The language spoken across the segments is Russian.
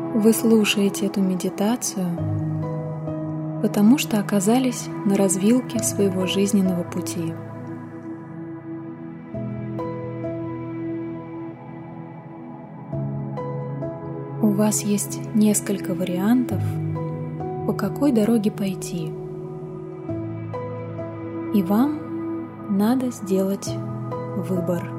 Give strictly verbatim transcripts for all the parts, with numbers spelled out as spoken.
Вы слушаете эту медитацию, потому что оказались на развилке своего жизненного пути. У вас есть несколько вариантов, по какой дороге пойти, и вам надо сделать выбор.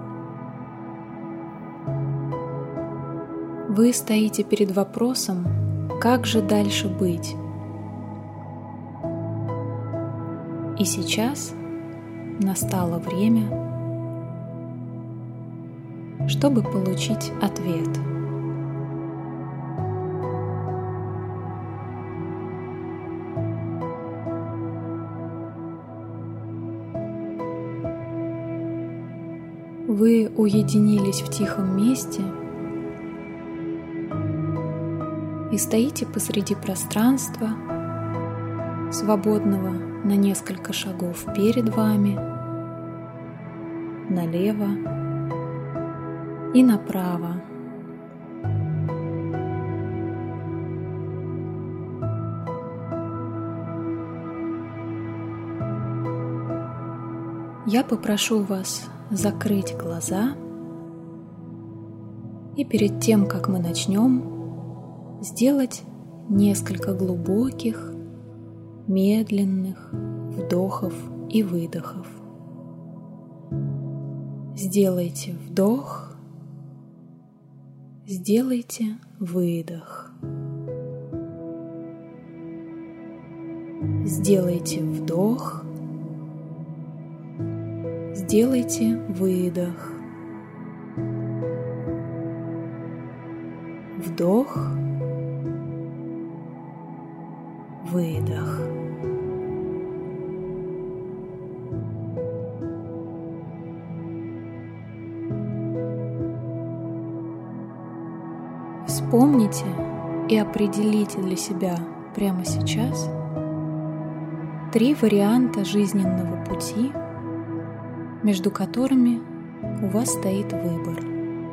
Вы стоите перед вопросом, как же дальше быть? И сейчас настало время, чтобы получить ответ. Вы уединились в тихом месте и стоите посреди пространства, свободного на несколько шагов перед вами, налево и направо. Я попрошу вас закрыть глаза, и перед тем, как мы начнем, сделать несколько глубоких, медленных вдохов и выдохов. Сделайте вдох, сделайте выдох. Сделайте вдох, сделайте выдох. Вдох, выдох. Вспомните и определите для себя прямо сейчас три варианта жизненного пути, между которыми у вас стоит выбор.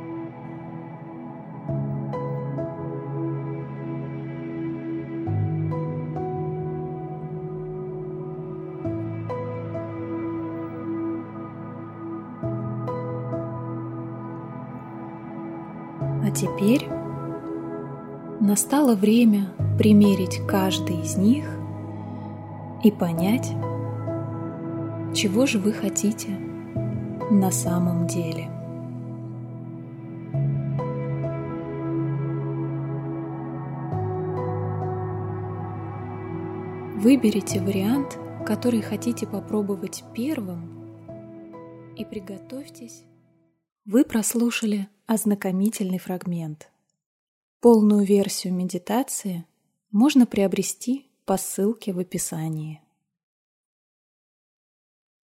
А теперь настало время примерить каждый из них и понять, чего же вы хотите на самом деле. Выберите вариант, который хотите попробовать первым, и приготовьтесь. Вы прослушали ознакомительный фрагмент. Полную версию медитации можно приобрести по ссылке в описании.